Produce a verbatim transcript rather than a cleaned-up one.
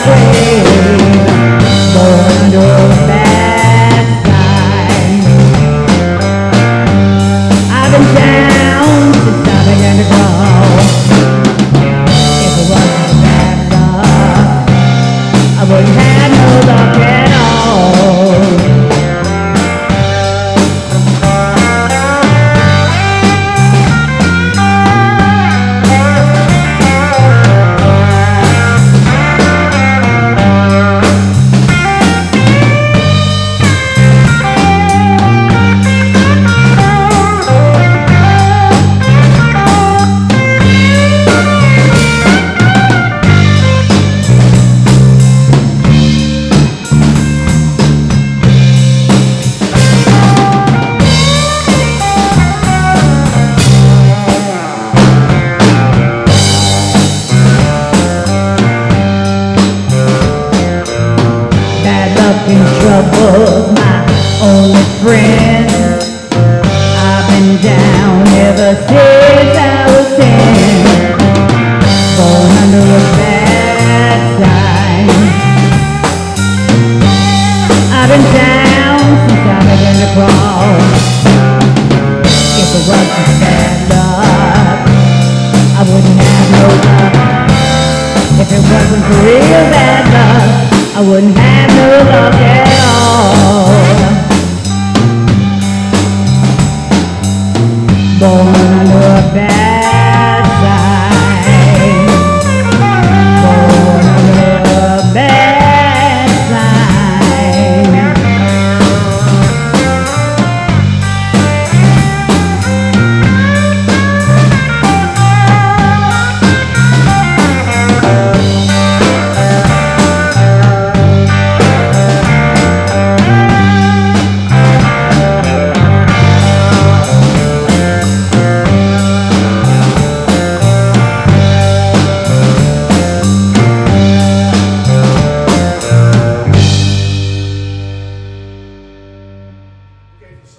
way, born under a bad sign. I've been down since I began to crawl. If it wasn't for bad luck, I wouldn't have no luck at all. In trouble's my only friend. I've been down ever since I was ten, born under a bad sign. I've been down since I began to crawl. If it wasn't bad luck, I wouldn't have no luck. If it wasn't for real bad luck, I wouldn't have